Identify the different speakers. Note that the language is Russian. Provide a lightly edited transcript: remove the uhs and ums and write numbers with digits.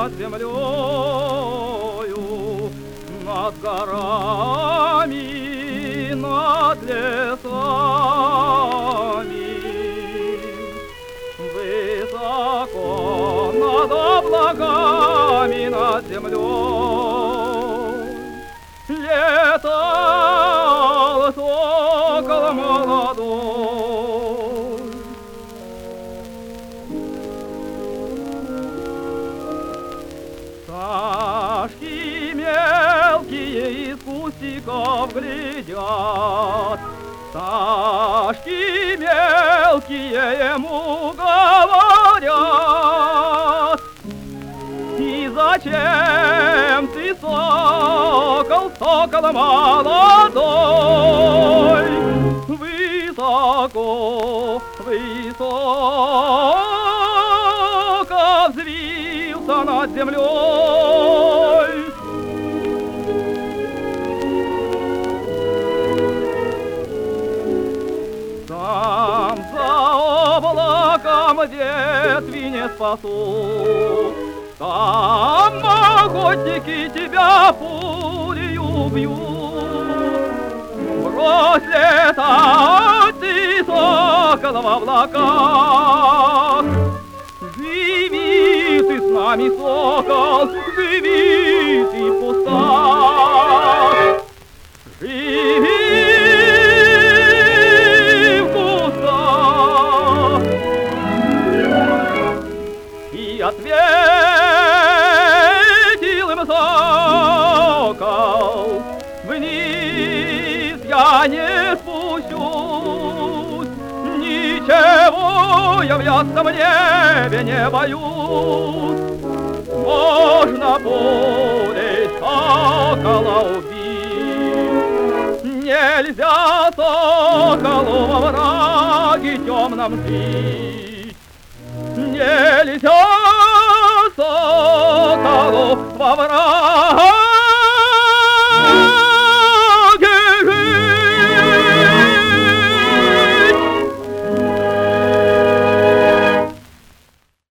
Speaker 1: над землею, над горами, над лесами, высоко над облаками, над землей летал сокол молодой. Пташки мелкие из кустиков глядят, пташки мелкие ему говорят: и зачем ты, сокол, сокол молодой, высоко, высоко взвился над землей? Там за облаком ветви не спасут, там охотники тебя пулею бьют. Брось летать ты, сокол, в облаках, живи ты с нами, сокол, живи ты в кустах, живи в кустах. И ответил им сокол: вниз я не спущусь, ничего я в ясном небе не боюсь. Можно пулей сокола убить, нельзя соколу во враге темном жить, нельзя соколу во враге